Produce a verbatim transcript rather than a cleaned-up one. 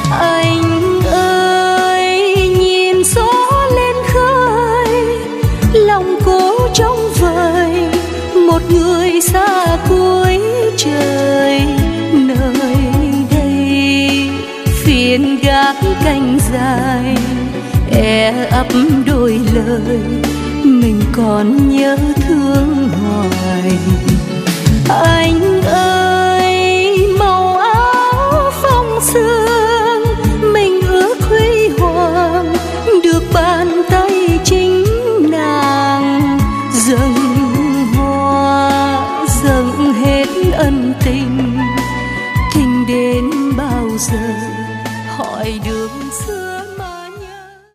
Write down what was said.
Anh ơi nhìn gió lên khơi, lòng cố trông vời một người xa cuối trời. Nơi đây phiên gác cánh dài, e ấp đôi lời mình còn nhớ thương